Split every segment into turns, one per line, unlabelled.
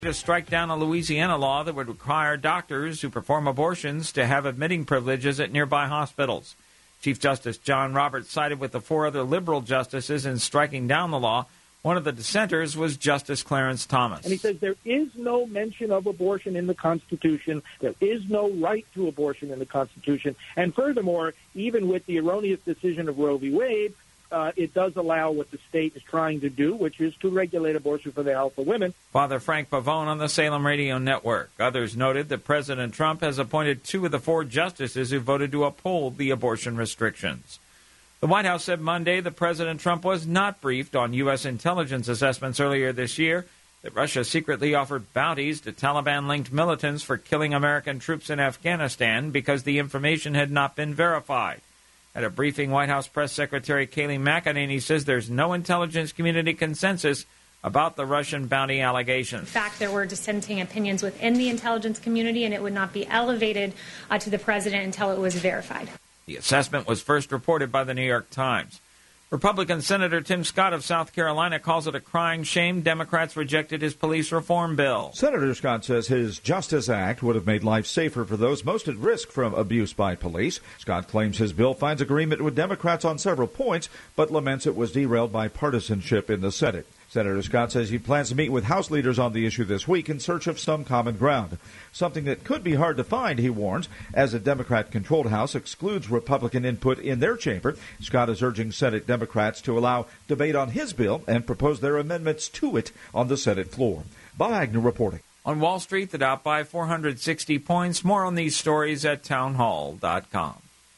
to strike down a Louisiana law that would require doctors who perform abortions to have admitting privileges at nearby hospitals. Chief Justice John Roberts sided with the 4 other liberal justices in striking down the law. One of the dissenters was Justice Clarence Thomas.
And he says there is no mention of abortion in the Constitution. There is no right to abortion in the Constitution. And furthermore, even with the erroneous decision of Roe v. Wade, it does allow what the state is trying to do, which is to regulate abortion for the health of women.
Father Frank Pavone on the Salem Radio Network. Others noted that President Trump has appointed 2 of the 4 justices who voted to uphold the abortion restrictions. The White House said Monday that President Trump was not briefed on U.S. intelligence assessments earlier this year that Russia secretly offered bounties to Taliban-linked militants for killing American troops in Afghanistan because the information had not been verified. At a briefing, White House Press Secretary Kayleigh McEnany says there's no intelligence community consensus about the Russian bounty allegations.
In fact, there were dissenting opinions within the intelligence community, and it would not be elevated to the president until it was verified.
The assessment was first reported by the New York Times. Republican Senator Tim Scott of South Carolina calls it a crying shame Democrats rejected his police reform bill.
Senator Scott says his Justice Act would have made life safer for those most at risk from abuse by police. Scott claims his bill finds agreement with Democrats on several points, but laments it was derailed by partisanship in the Senate. Senator Scott says he plans to meet with House leaders on the issue this week in search of some common ground. Something that could be hard to find, he warns, as a Democrat-controlled House excludes Republican input in their chamber. Scott is urging Senate Democrats to allow debate on his bill and propose their amendments to it on the Senate floor. Bob Agnew reporting.
On Wall Street, the Dow by 460 points. More on these stories at townhall.com.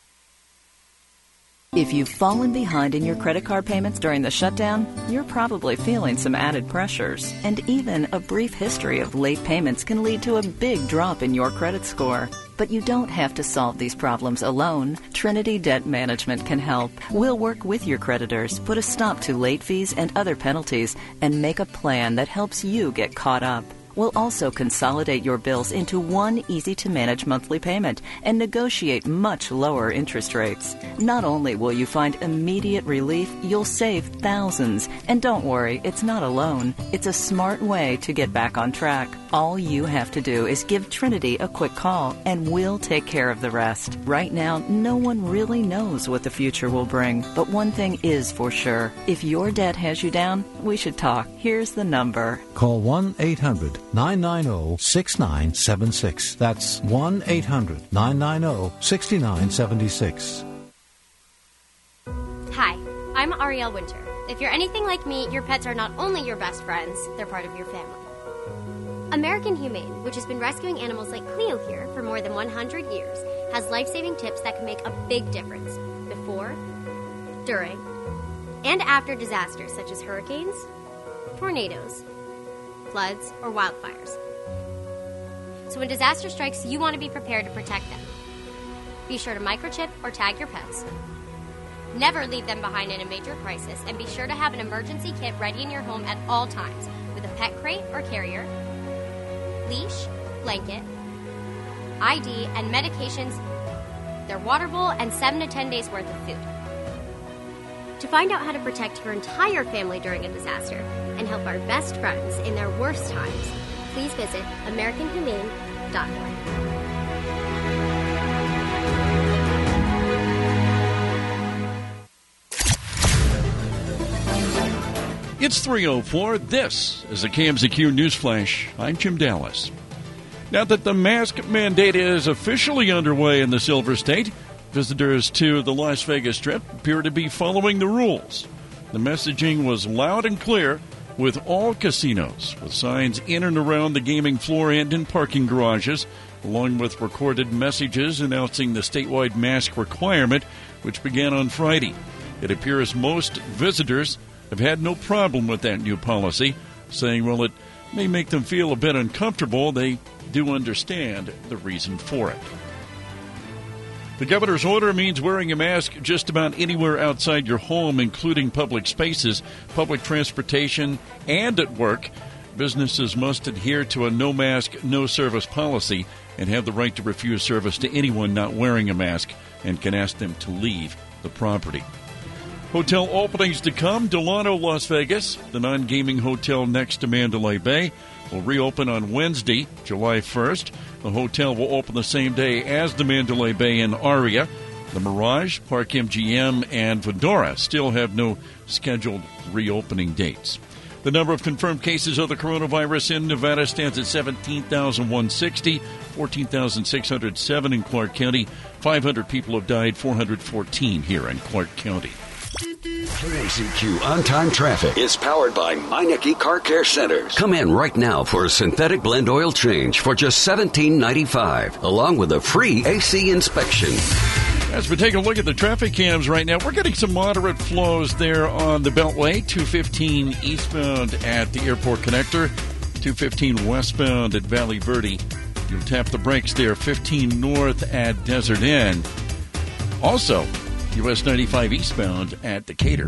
If you've fallen behind in your credit card payments during the shutdown, you're probably feeling some added pressures. And even a brief history of late payments can lead to a big drop in your credit score. But you don't have to solve these problems alone. Trinity Debt Management can help. We'll work with your creditors, put a stop to late fees and other penalties, and make a plan that helps you get caught up. We'll also consolidate your bills into one easy-to-manage monthly payment and negotiate much lower interest rates. Not only will you find immediate relief, you'll save thousands. And don't worry, it's not alone. It's a smart way to get back on track. All you have to do is give Trinity a quick call, and we'll take care of the rest. Right now, no one really knows what the future will bring. But one thing is for sure. If your debt has you down, we should talk. Here's the number.
Call 1-800-990-6976. That's 1-800-990-6976.
Hi, I'm Ariel Winter. If you're anything like me, your pets are not only your best friends, they're part of your family. American Humane, which has been rescuing animals like Cleo here for more than 100 years, has life-saving tips that can make a big difference before, during, and after disasters such as hurricanes, tornadoes, floods, or wildfires. So when disaster strikes, you want to be prepared to protect them. Be sure to microchip or tag your pets. Never leave them behind in a major crisis, and be sure to have an emergency kit ready in your home at all times with a pet crate or carrier, leash, blanket, ID, and medications, their water bowl, and 7 to 10 days worth of food. To find out how to protect your entire family during a disaster and help our best friends in their worst times, please visit AmericanHumane.org.
It's 3:04. This is a KMZQ News Flash. I'm Jim Dallas. Now that the mask mandate is officially underway in the Silver State, visitors to the Las Vegas Strip appear to be following the rules. The messaging was loud and clear with all casinos, with signs in and around the gaming floor and in parking garages, along with recorded messages announcing the statewide mask requirement, which began on Friday. It appears most visitors have had no problem with that new policy, saying, well, it may make them feel a bit uncomfortable. They do understand the reason for it. The governor's order means wearing a mask just about anywhere outside your home, including public spaces, public transportation, and at work. Businesses must adhere to a no mask, no service policy and have the right to refuse service to anyone not wearing a mask and can ask them to leave the property. Hotel openings to come. Delano, Las Vegas, the non-gaming hotel next to Mandalay Bay. will reopen on Wednesday, July 1st. The hotel will open the same day as the Mandalay Bay and Aria. The Mirage, Park MGM, and Vendora still have no scheduled reopening dates. The number of confirmed cases of the coronavirus in Nevada stands at 17,160, 14,607 in Clark County. 500 people have died, 414 here in Clark County.
KMZQ On-Time Traffic is powered by Meineke Car Care Centers. Come in right now for a synthetic blend oil change for just $17.95, along with a free AC inspection.
As we take a look at the traffic cams right now, we're getting some moderate flows there on the Beltway, 215 eastbound at the Airport Connector, 215 westbound at Valley Verde. You'll tap the brakes there, 15 north at Desert Inn. Also, US 95 eastbound at Decatur.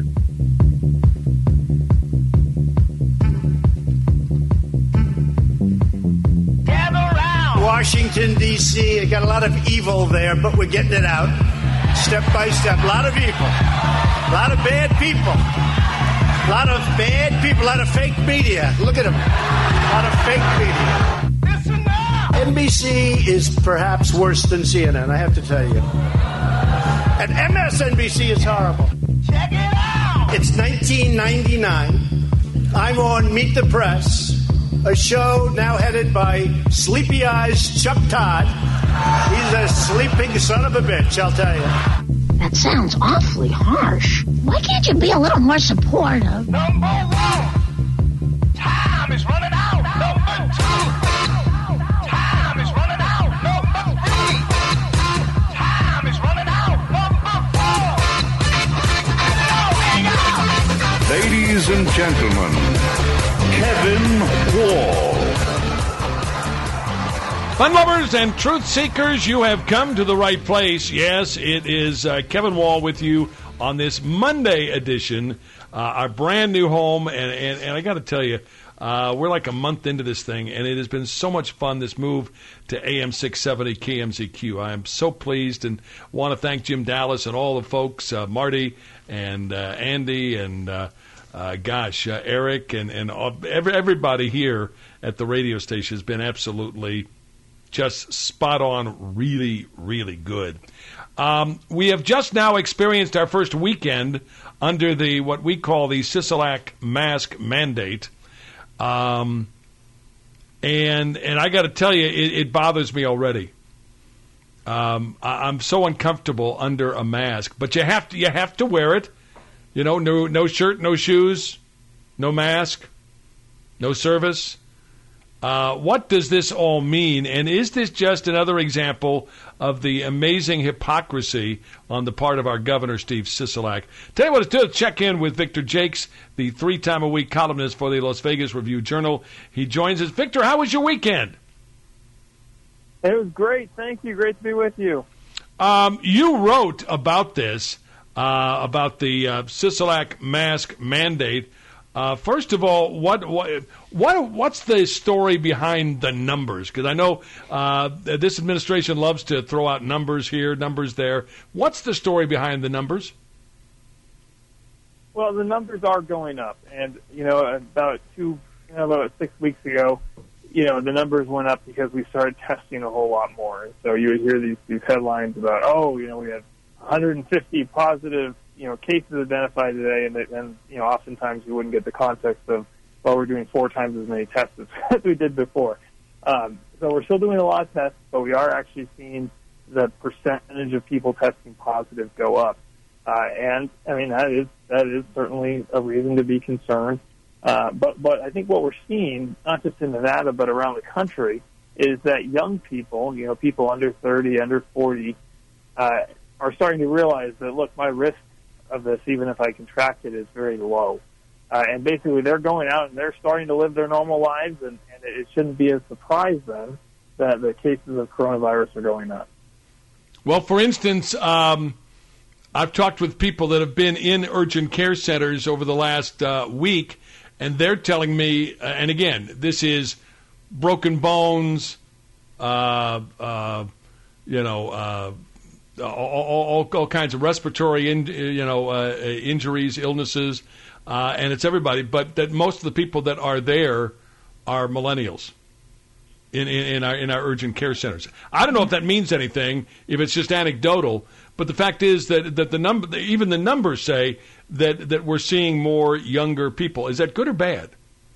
Washington, D.C. You got a lot of evil there, but we're getting it out step by step. A lot of evil. A lot of bad people. A lot of bad people. A lot of fake media. Look at them. A lot of fake media. NBC is perhaps worse than CNN, I have to tell you. And MSNBC is horrible. Check it out. It's 1999. I'm on Meet the Press, a show now headed by Sleepy Eyes Chuck Todd. He's a sleeping son of a bitch, I'll tell you.
That sounds awfully harsh. Why can't you be a little more supportive?
Number one, time is running out. Number two, time is running out. Number three, time is running out. Number four.
Ladies and gentlemen, Kevin Wall.
Fun lovers and truth seekers, you have come to the right place. Yes, it is Kevin Wall with you on this Monday edition, our brand new home. And I got to tell you, we're like a month into this thing, and it has been so much fun, this move to AM 670 KMZQ. I am so pleased and want to thank Jim Dallas and all the folks, Marty and Andy and Eric and everybody here at the radio station has been absolutely just spot on, really, really good. We have just now experienced our first weekend under the what we call the Sisolak mask mandate. And I got to tell you, it bothers me already. I'm so uncomfortable under a mask, but you have to wear it. You know, no shirt, no shoes, no mask, no service. What does this all mean? And is this just another example of the amazing hypocrisy on the part of our governor, Steve Sisolak? Tell you what, let's check in with Victor Jakes, the 3-time-a-week columnist for the Las Vegas Review-Journal. He joins us. Victor, how was your weekend?
It was great. Thank you. Great to be with you.
You wrote about this, about the Sisolak mask mandate. First of all, what's the story behind the numbers? Because I know this administration loves to throw out numbers here, numbers there. What's the story behind the numbers?
Well, the numbers are going up, and about 6 weeks ago, the numbers went up because we started testing a whole lot more. And so you would hear these headlines about, we had 150 positive cases identified today, and oftentimes you wouldn't get the context of, we're doing 4 times as many tests as we did before. So we're still doing a lot of tests, but we are actually seeing the percentage of people testing positive go up. And I mean, that is certainly a reason to be concerned. But I think what we're seeing, not just in Nevada, but around the country, is that young people, people under 30, under 40, are starting to realize that, look, my risk of this, even if I contract it, is very low. And basically they're going out and they're starting to live their normal lives, and it shouldn't be a surprise then that the cases of coronavirus are going up.
Well, for instance, I've talked with people that have been in urgent care centers over the last week, and they're telling me, and again, this is broken bones, all kinds of respiratory, injuries, illnesses, and it's everybody. But that most of the people that are there are millennials in our urgent care centers. I don't know if that means anything, if it's just anecdotal, but the fact is that even the numbers say that we're seeing more younger people. Is that good or bad?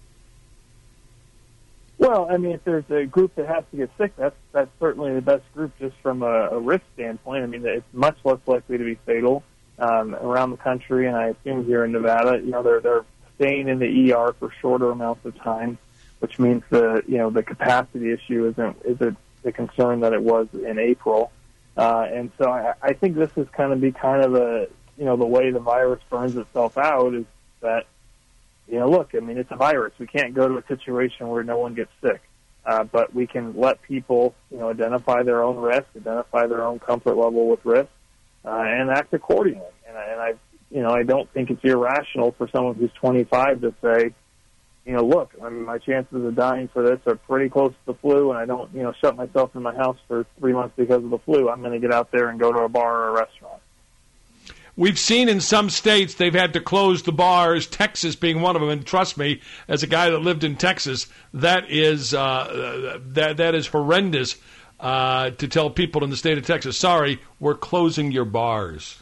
Well, I mean, if there's a group that has to get sick, that's certainly the best group just from a risk standpoint. I mean, it's much less likely to be fatal around the country, and I assume here in Nevada, they're staying in the ER for shorter amounts of time, which means the capacity issue isn't the concern that it was in April. And so I think this is kind of the way the virus burns itself out is that, look, I mean, it's a virus. We can't go to a situation where no one gets sick. But we can let people, identify their own risk, identify their own comfort level with risk, and act accordingly. And I don't think it's irrational for someone who's 25 to say, look, I mean, my chances of dying for this are pretty close to the flu, and I don't, shut myself in my house for 3 months because of the flu. I'm going to get out there and go to a bar or a restaurant.
We've seen in some states they've had to close the bars, Texas being one of them. And trust me, as a guy that lived in Texas, that is that is horrendous to tell people in the state of Texas, sorry, we're closing your bars.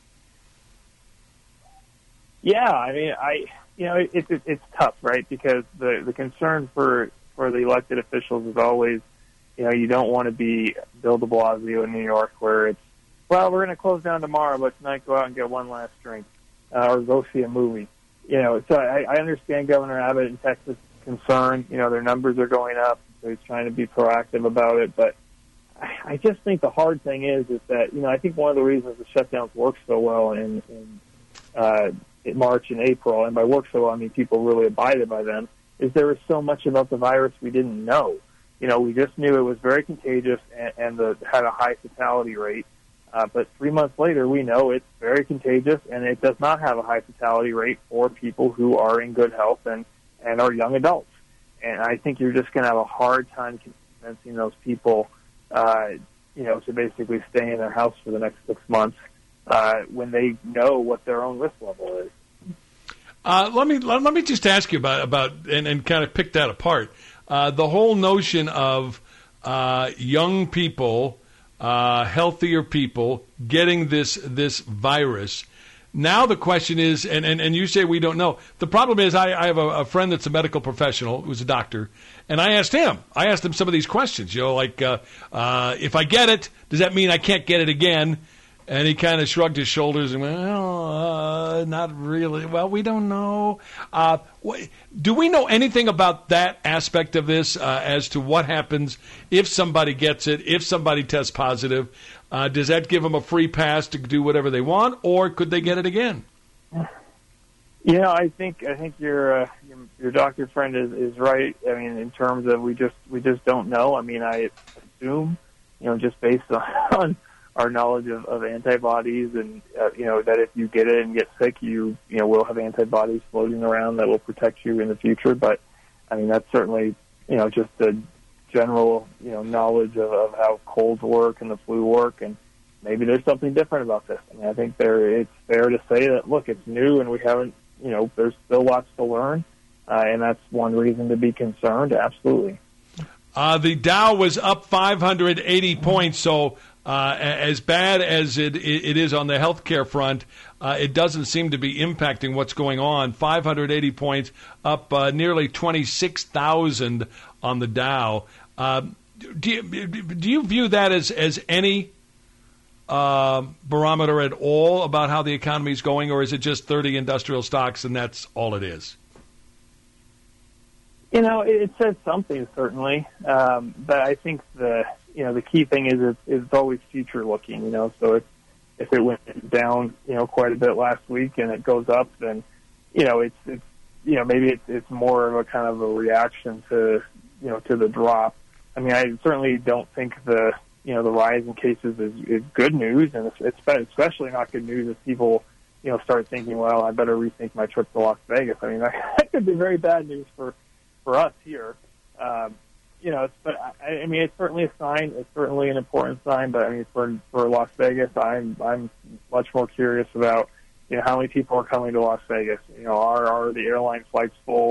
Yeah, I mean, it's tough, right? Because the concern for the elected officials is always, you don't want to be Bill de Blasio in New York, where it's, well, we're going to close down tomorrow, but tonight go out and get one last drink or go see a movie. So I understand Governor Abbott in Texas' concern. Their numbers are going up, so he's trying to be proactive about it. But I just think the hard thing is that, I think one of the reasons the shutdowns work so well in March and April, and by work so well, I mean people really abided by them, is there was so much about the virus we didn't know. We just knew it was very contagious and had a high fatality rate. But 3 months later, we know it's very contagious, and it does not have a high fatality rate for people who are in good health and are young adults. And I think you're just going to have a hard time convincing those people, to basically stay in their house for the next 6 months when they know what their own risk level is.
Let me just ask you about and kind of pick that apart. The whole notion of young people. Healthier people getting this virus. Now the question is, and you say we don't know. The problem is I have a friend that's a medical professional who's a doctor, and I asked him some of these questions, like if I get it, does that mean I can't get it again? And he kind of shrugged his shoulders and went, not really. Well, we don't know. Do we know anything about that aspect of this as to what happens if somebody gets it, if somebody tests positive? Does that give them a free pass to do whatever they want, or could they get it again?
I think your doctor friend is right. I mean, in terms of we just don't know. I mean, I assume, just based on our knowledge of antibodies and, that if you get it and get sick, you will have antibodies floating around that will protect you in the future. But, I mean, that's certainly, just the general, knowledge of how colds work and the flu work. And maybe there's something different about this. I mean, I think it's fair to say that, look, it's new and we haven't, there's still lots to learn. And that's one reason to be concerned. Absolutely.
The Dow was up 580 points, so as bad as it is on the healthcare front, it doesn't seem to be impacting what's going on. 580 points, up nearly 26,000 on the Dow. Do you view that as any barometer at all about how the economy is going, or is it just 30 industrial stocks and that's all it is?
It says something, certainly. But I think the key thing is it's always future looking, so if it went down, quite a bit last week and it goes up, then, it's maybe it's more of a kind of a reaction to the drop. I mean, I certainly don't think the rise in cases is good news, and it's especially not good news if people, start thinking, well, I better rethink my trip to Las Vegas. I mean, that could be very bad news for us here. But I mean, it's certainly a sign. It's certainly an important sign. But I mean, for Las Vegas, I'm much more curious about how many people are coming to Las Vegas. Are the airline flights full?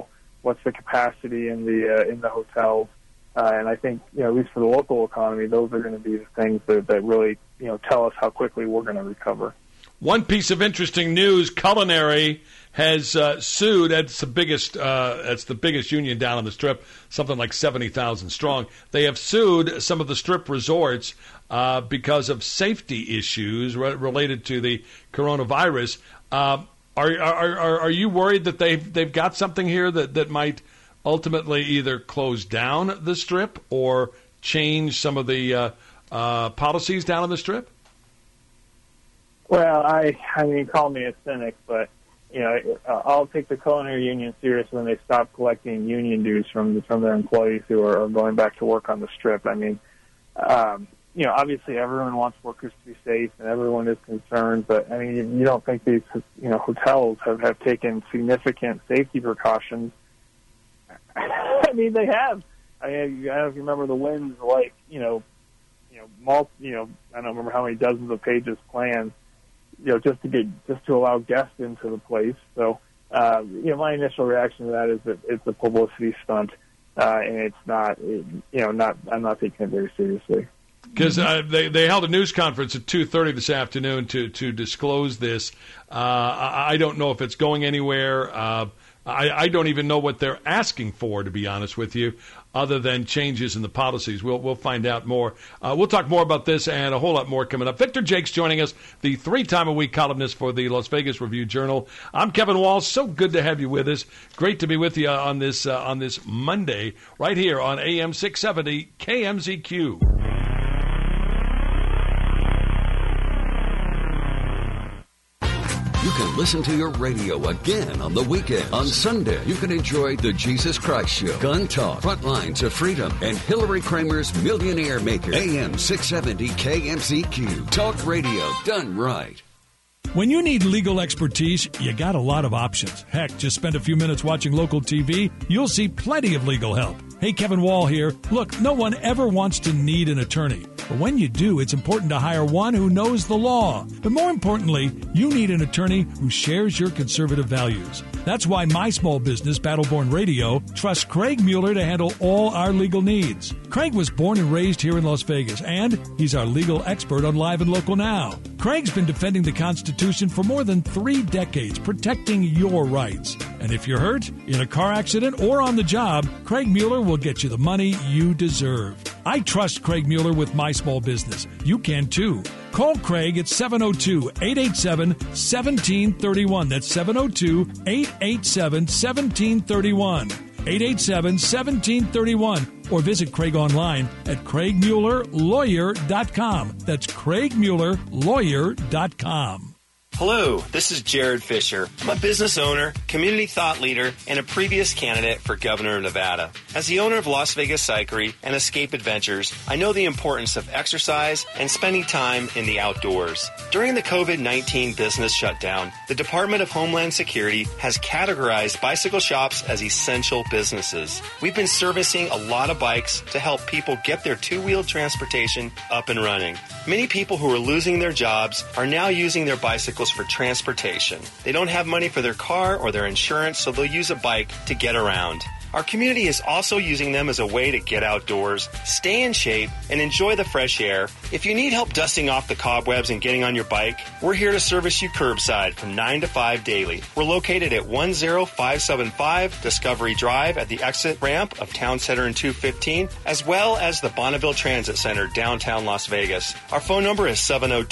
what's the capacity in the hotels. And I think, at least for the local economy, those are going to be the things that really, tell us how quickly we're going to recover.
One piece of interesting news: Culinary has sued. That's the biggest union down on the Strip, something like 70,000 strong. They have sued some of the Strip resorts because of safety issues related to the coronavirus. Are you worried that they've got something here that might ultimately either close down the Strip or change some of the policies down on the Strip?
Well, I mean, call me a cynic, but I'll take the culinary union serious when they stop collecting union dues from their employees who are going back to work on the Strip. I mean, obviously everyone wants workers to be safe and everyone is concerned, but I mean, you don't think these hotels have taken significant safety precautions? I mean, they have. I don't know if you remember the winds, like, I don't remember how many dozens of pages planned, just to allow guests into the place. So, my initial reaction to that is that it's a publicity stunt, and it's not, I'm not taking it very seriously.
Because they held a news conference at 2:30 this afternoon to disclose this. I don't know if it's going anywhere. I don't even know what they're asking for, to be honest with you, other than changes in the policies. We'll find out more. We'll talk more about this and a whole lot more coming up. Victor Jakes joining us, the 3-time-a-week columnist for the Las Vegas Review-Journal. I'm Kevin Wall. So good to have you with us. Great to be with you on this Monday right here on AM 670 KMZQ.
You can listen to your radio again on the weekend. On Sunday, you can enjoy The Jesus Christ Show, Gun Talk, Frontlines of Freedom, and Hillary Kramer's Millionaire Maker. AM 670 KMZQ. Talk radio done right.
When you need legal expertise, you got a lot of options. Heck, just spend a few minutes watching local TV. You'll see plenty of legal help. Hey, Kevin Wall here. Look, no one ever wants to need an attorney. But when you do, it's important to hire one who knows the law. But more importantly, you need an attorney who shares your conservative values. That's why my small business, Battleborn Radio, trusts Craig Mueller to handle all our legal needs. Craig was born and raised here in Las Vegas, and he's our legal expert on Live and Local Now. Craig's been defending the Constitution for more than 3 decades, protecting your rights. And if you're hurt, in a car accident, or on the job, Craig Mueller will get you the money you deserve. I trust Craig Mueller with my small business. You can too. Call Craig at 702-887-1731. That's 702-887-1731. 887-1731. Or visit Craig online at CraigMuellerLawyer.com. That's CraigMuellerLawyer.com.
Hello, this is Jared Fisher. I'm a business owner, community thought leader, and a previous candidate for governor of Nevada. As the owner of Las Vegas Cyclery and Escape Adventures, I know the importance of exercise and spending time in the outdoors. During the COVID-19 business shutdown, the Department of Homeland Security has categorized bicycle shops as essential businesses. We've been servicing a lot of bikes to help people get their two-wheeled transportation up and running. Many people who are losing their jobs are now using their bicycles for transportation. They don't have money for their car or their insurance, so they'll use a bike to get around. Our community is also using them as a way to get outdoors, stay in shape, and enjoy the fresh air. If you need help dusting off the cobwebs and getting on your bike, we're here to service you curbside from 9 to 5 daily. We're located at 10575 Discovery Drive at the exit ramp of Town Center and 215, as well as the Bonneville Transit Center, downtown Las Vegas. Our phone number is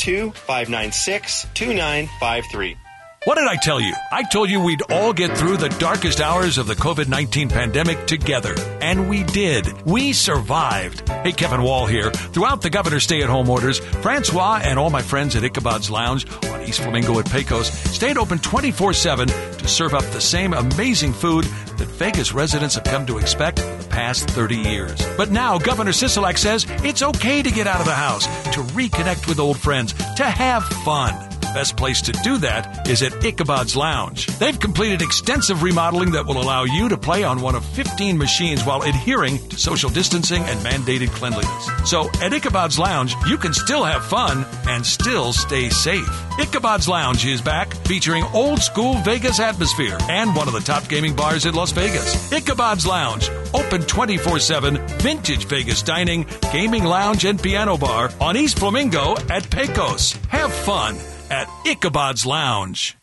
702-596-2953.
What did I tell you? I told you we'd all get through the darkest hours of the COVID-19 pandemic together. And we did. We survived. Hey, Kevin Wall here. Throughout the governor's stay-at-home orders, Francois and all my friends at Ichabod's Lounge on East Flamingo at Pecos stayed open 24/7 to serve up the same amazing food that Vegas residents have come to expect the past 30 years. But now Governor Sisolak says it's okay to get out of the house, to reconnect with old friends, to have fun. best place to do that is at Ichabod's Lounge. They've completed extensive remodeling that will allow you to play on one of 15 machines while adhering to social distancing and mandated cleanliness. So at Ichabod's Lounge, you can still have fun and still stay safe. Ichabod's Lounge is back, featuring old school Vegas atmosphere and one of the top gaming bars in Las Vegas. Ichabod's Lounge, open 24/7, vintage Vegas dining, gaming lounge, and piano bar on East Flamingo at Pecos. Have fun at Ichabod's Lounge.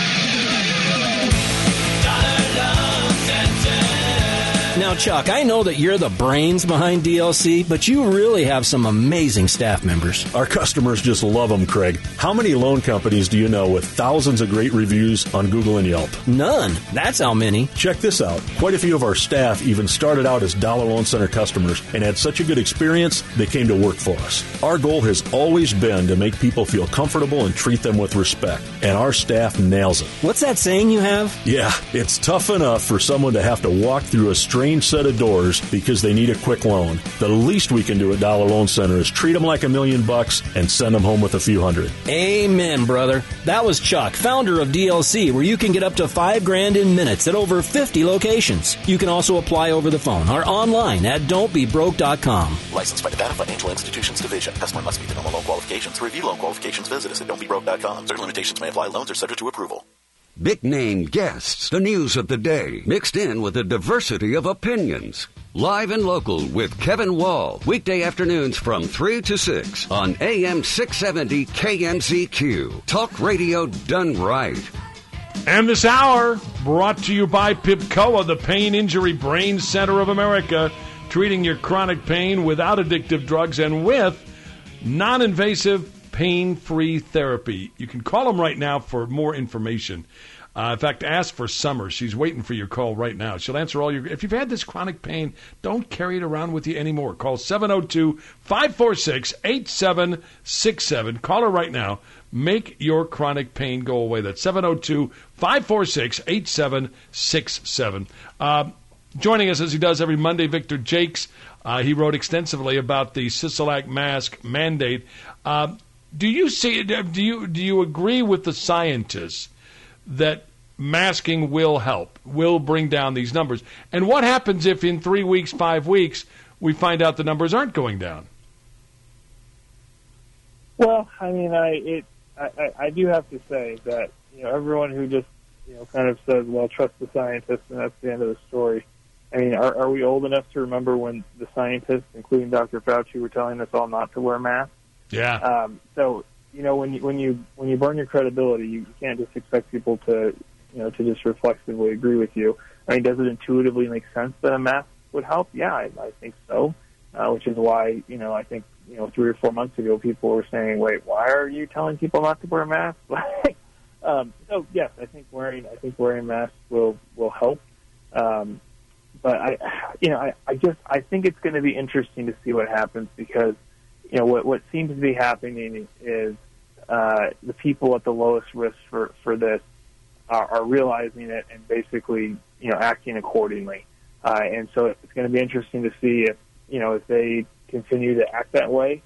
Now, Chuck, I know that you're the brains behind DLC, but you really have some amazing staff members.
Our customers just love them, Craig. How many loan companies do you know with thousands of great reviews on Google and Yelp?
None. That's how many.
Check this out. Quite a few of our staff even started out as Dollar Loan Center customers and had such a good experience, they came to work for us. Our goal has always been to make people feel comfortable and treat them with respect, and our staff nails it.
What's that saying you have?
Yeah, it's tough enough for someone to have to walk through a strange set of doors because they need a quick loan. The least we can do at Dollar Loan Center is treat them like $1 million and send them home with a few hundred.
Amen, brother. That was Chuck, founder of DLC, where you can get up to $5,000 in minutes at over 50 locations. You can also apply over the phone or online at don'tbebroke.com.
Licensed by Nevada Financial Institutions Division. Customer must meet the normal loan qualifications. To review loan qualifications, visit us at don'tbebroke.com. Certain limitations may apply. Loans are subject to approval.
Big name guests, the news of the day, mixed in with a diversity of opinions. Live and local with Kevin Wall, weekday afternoons from 3 to 6 on AM 670 KMZQ. Talk radio done right.
And this hour brought to you by PIPCOA, the Pain Injury Brain Center of America, treating your chronic pain without addictive drugs and with non-invasive pain-free therapy. You can call them right now for more information. In fact, ask for Summer. She's waiting for your call right now. She'll answer all your... If you've had this chronic pain, don't carry it around with you anymore. Call 702-546-8767. Call her right now. Make your chronic pain go away. That's 702-546-8767. Joining us, as he does every Monday, Victor Jakes. He wrote extensively about the Sisolak mask mandate. Do you see? Do you agree with the scientists that masking will help, will bring down these numbers? And what happens if in 3 weeks, 5 weeks, we find out the numbers aren't going down?
Well, I mean, I do have to say that everyone who just kind of says, "Well, trust the scientists," and that's the end of the story. I mean, are we old enough to remember when the scientists, including Dr. Fauci, were telling us all not to wear masks?
Yeah.
So when you burn your credibility, you can't just expect people to to just reflexively agree with you. I mean, does it intuitively make sense that a mask would help? Yeah, I think so. Which is why I think 3 or 4 months ago people were saying, "Wait, why are you telling people not to wear masks?" So yes, I think wearing masks will help. But I think it's going to be interesting to see what happens because what seems to be happening is the people at the lowest risk for this are realizing it and basically acting accordingly. And so it's going to be interesting to see if they continue to act that way.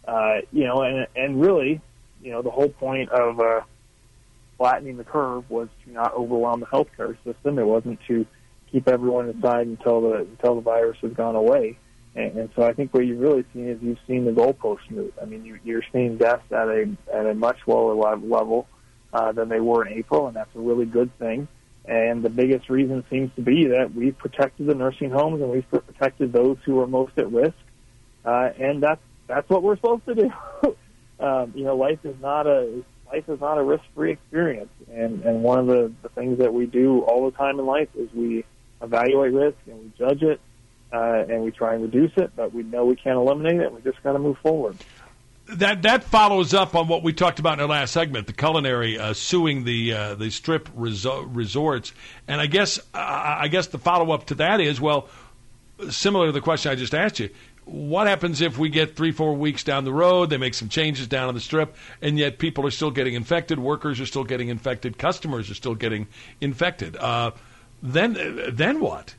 And really the whole point of flattening the curve was to not overwhelm the healthcare system. It wasn't to keep everyone inside until the virus has gone away. And so I think what you've really seen is you've seen the goalposts move. I mean, you're seeing deaths at a much lower level than they were in April, and that's a really good thing. And the biggest reason seems to be that we've protected the nursing homes and we've protected those who are most at risk. And that's what we're supposed to do. Life is not a risk-free experience. And one of the things that we do all the time in life is we evaluate risk and we judge it. And we try and reduce it, but we know we can't eliminate it. We just got to move forward.
That follows up on what we talked about in our last segment, the culinary suing the strip resorts. And I guess the follow up to that is, well, similar to the question I just asked you, what happens if we get 3-4 weeks down the road, they make some changes down on the strip, and yet people are still getting infected, workers are still getting infected, customers are still getting infected? Then what?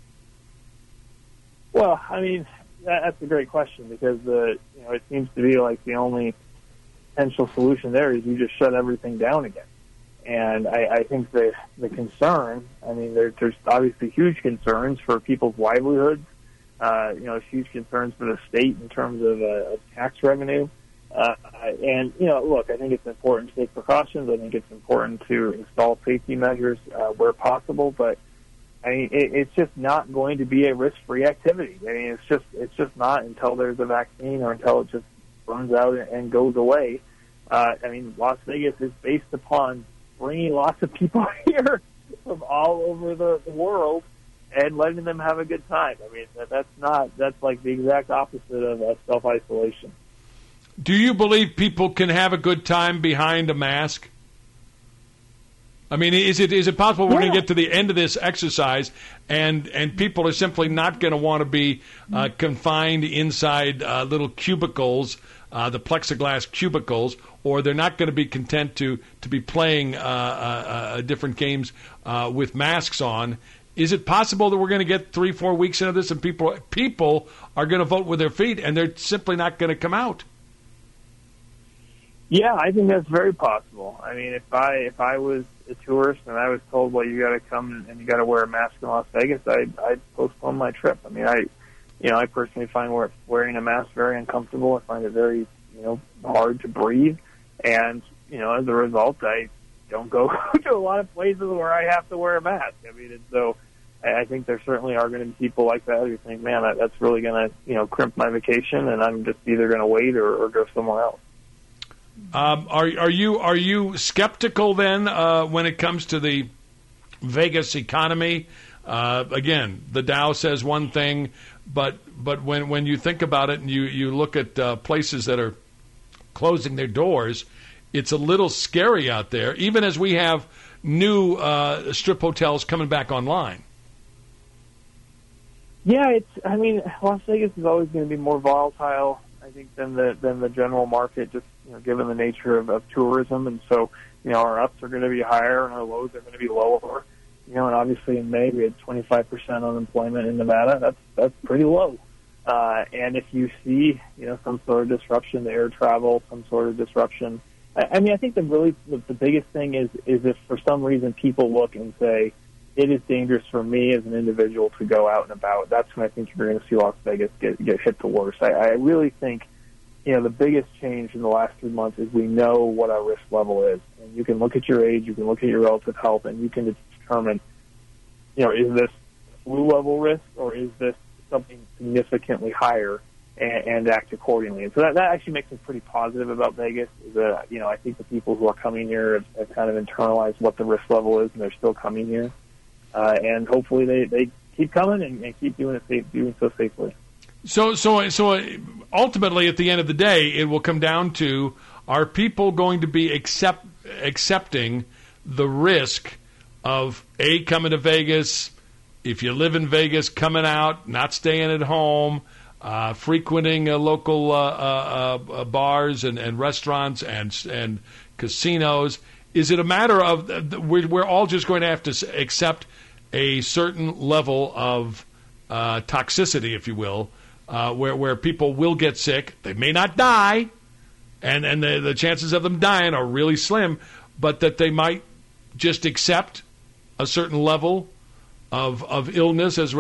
Well, I mean, that's a great question because it seems to be like the only potential solution there is you just shut everything down again. And I think the concern, I mean, there's obviously huge concerns for people's livelihoods, huge concerns for the state in terms of tax revenue. And, look, I think it's important to take precautions. I think it's important to install safety measures where possible. But, I mean, it's just not going to be a risk-free activity. I mean, it's just not until there's a vaccine or until it just runs out and goes away. I mean, Las Vegas is based upon bringing lots of people here from all over the world and letting them have a good time. I mean, that's like the exact opposite of self-isolation.
Do you believe people can have a good time behind a mask? I mean, is it possible we're going to get to the end of this exercise and people are simply not going to want to be confined inside little cubicles, the plexiglass cubicles, or they're not going to be content to be playing different games with masks on? Is it possible that we're going to get 3-4 weeks into this and people are going to vote with their feet and they're simply not going to come out?
Yeah, I think that's very possible. I mean, if I was a tourist and I was told, well, you got to come and you got to wear a mask in Las Vegas, I'd postpone my trip. I mean, I personally find wearing a mask very uncomfortable. I find it very, hard to breathe. And, as a result, I don't go to a lot of places where I have to wear a mask. I mean, and so I think there certainly are going to be people like that who think, man, that's really going to, crimp my vacation, and I'm just either going to wait or go somewhere else.
Are you skeptical then when it comes to the Vegas economy? Again, the Dow says one thing, but when you think about it and you look at places that are closing their doors, it's a little scary out there, even as we have new strip hotels coming back online. Yeah, Las Vegas is always going to be more volatile, I think, than the general market, just given the nature of tourism. And so, our ups are going to be higher and our lows are going to be lower. And obviously in May we had 25% unemployment in Nevada. That's pretty low. And if you see, some sort of disruption to air travel, some sort of disruption, I think the biggest thing is if for some reason people look and say, it is dangerous for me as an individual to go out and about, that's when I think you're going to see Las Vegas get hit the worst. I really think, the biggest change in the last 3 months is we know what our risk level is. And you can look at your age, you can look at your relative health, and you can determine, is this flu level risk or is this something significantly higher, and act accordingly. And so that actually makes me pretty positive about Vegas. I think the people who are coming here have kind of internalized what the risk level is, and they're still coming here. And hopefully they keep coming and keep doing so safely. So ultimately, at the end of the day, it will come down to, are people going to be accepting the risk of, A, coming to Vegas, if you live in Vegas, coming out, not staying at home, frequenting local bars and restaurants and casinos? Is it a matter of we're all just going to have to accept a certain level of toxicity, if you will, where people will get sick? They may not die, and the chances of them dying are really slim, but that they might just accept a certain level of illness as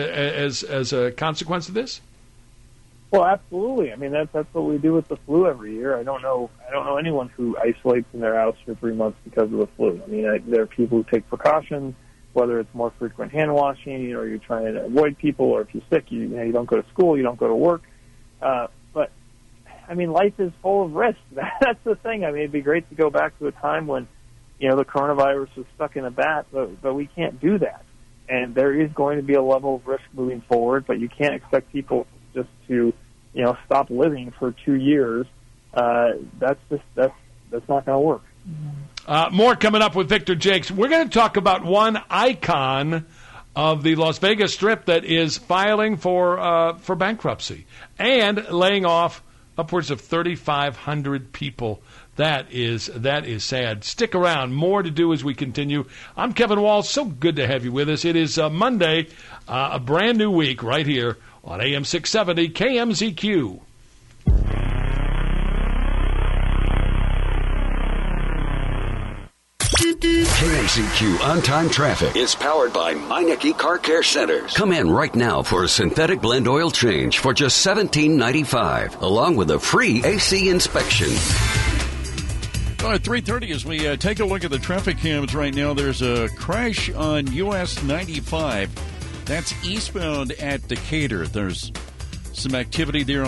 a consequence of this? Well, absolutely. I mean, that's what we do with the flu every year. I don't know anyone who isolates in their house for 3 months because of the flu. I mean, there are people who take precautions, whether it's more frequent hand washing, or you're trying to avoid people, or if you're sick, you don't go to school, you don't go to work. But I mean, life is full of risks. That's the thing. I mean, it'd be great to go back to a time when, the coronavirus was stuck in a bat, but we can't do that. And there is going to be a level of risk moving forward, but you can't expect people just to, stop living for 2 years. That's not going to work. More coming up with Victor Jakes. We're going to talk about one icon of the Las Vegas Strip that is filing for bankruptcy and laying off upwards of 3,500 people. That is sad. Stick around. More to do as we continue. I'm Kevin Wall. So good to have you with us. It is Monday, a brand new week right here on AM 670 KMZQ.
KMCQ On-Time Traffic is powered by Meineke Car Care Centers. Come in right now for a synthetic blend oil change for just $17.95, along with a free AC inspection.
All right, 3:30 as we take a look at the traffic cams right now. There's a crash on US 95. That's eastbound at Decatur. There's some activity there